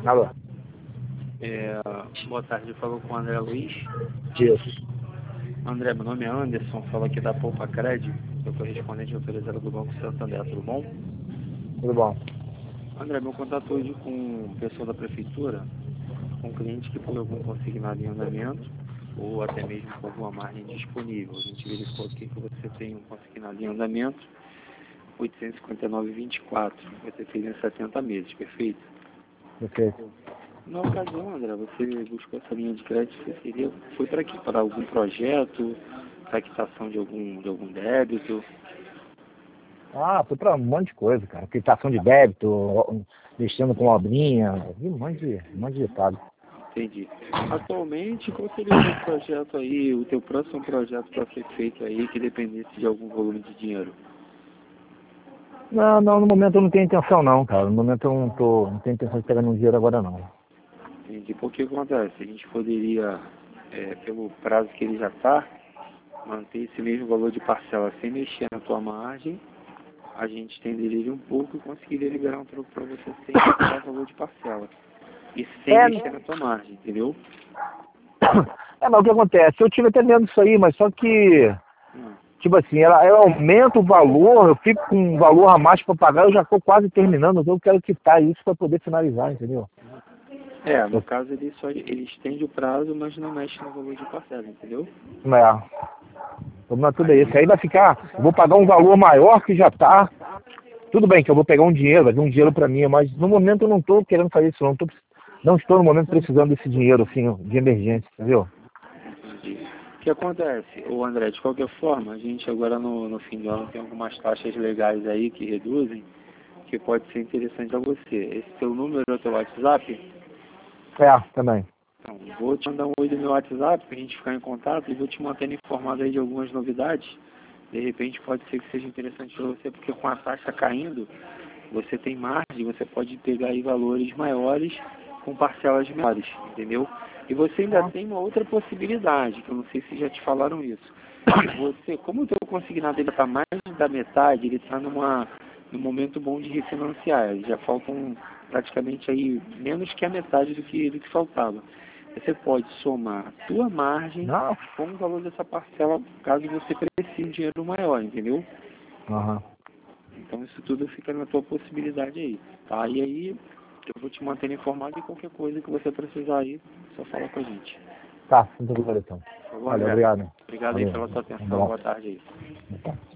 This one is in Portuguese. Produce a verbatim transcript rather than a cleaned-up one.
Alô? É, boa tarde, eu falo com o André Luiz. Isso. André, meu nome é Anderson, falo aqui da Poupa Cred, sou correspondente autorizado do Banco Santander, tudo bom? Tudo bom? André, meu contato hoje com o pessoal da prefeitura, com um cliente que foi algum consignado em andamento, ou até mesmo com alguma margem disponível. A gente verificou aqui que você tem um consignado em andamento, oitocentos e cinquenta e nove vírgula vinte e quatro, você fez em setenta meses, perfeito? Perfeito. Na ocasião, André, você buscou essa linha de crédito, você seria, foi para quê? Para algum projeto, para quitação de algum, de algum débito? Ah, foi pra um monte de coisa, cara. Quitação de débito, mexendo com obrinha, vi um monte de, um monte de detalhe. Entendi. Atualmente, qual seria o teu projeto aí, o teu próximo projeto para ser feito aí, que dependesse de algum volume de dinheiro? Não, não, no momento eu não tenho intenção não, cara. No momento eu não tô, não tenho intenção de pegar nenhum dinheiro agora não. Entendi. Porque acontece? A gente poderia, é, pelo prazo que ele já está, manter esse mesmo valor de parcela sem mexer na tua margem, a gente estenderia ele um pouco e conseguiria liberar um troco para você sem mudar o valor de parcela. E sem É, mexer na tua margem, entendeu? é, mas o que acontece? Eu tive até medo disso aí, mas só que, Hum. tipo assim, ela, ela aumenta o valor, eu fico com um valor a mais para pagar, eu já estou quase terminando, então eu quero quitar isso para poder finalizar, entendeu? É, no caso ele só ele estende o prazo, mas não mexe no valor de parcela, entendeu? É. O problema tudo é esse. Aí vai ficar, eu vou pagar um valor maior que já tá. Tudo bem que eu vou pegar um dinheiro, vai vir um dinheiro para mim, mas no momento eu não estou querendo fazer isso, não. Tô, não estou no momento precisando desse dinheiro, assim, de emergência, entendeu? Entendi. O que acontece, ô André, de qualquer forma, a gente agora no, no fim do ano tem algumas taxas legais aí que reduzem, que pode ser interessante a você. Esse teu número é o teu WhatsApp? É, também. Então, vou te mandar um oi do meu WhatsApp para a gente ficar em contato e vou te mantendo informado aí de algumas novidades. De repente pode ser que seja interessante para você, porque com a taxa caindo, você tem margem, você pode pegar aí valores maiores com parcelas menores, entendeu? E você ainda tem uma outra possibilidade, que eu não sei se já te falaram isso. Você, como o teu consignado ele está mais da metade, ele está numa num momento bom de refinanciar, já faltam praticamente aí menos que a metade do que, do que faltava. Você pode somar a tua margem Não. com o valor dessa parcela, caso você precise de dinheiro maior, entendeu? Aham. Então isso tudo fica na tua possibilidade aí, tá? E aí eu vou te manter informado e qualquer coisa que você precisar aí, só fala com a gente. Tá, muito obrigado então. Tá bom, Valeu, André? obrigado. Obrigado aí Valeu. pela sua Um atenção, abraço. boa tarde aí. Tá.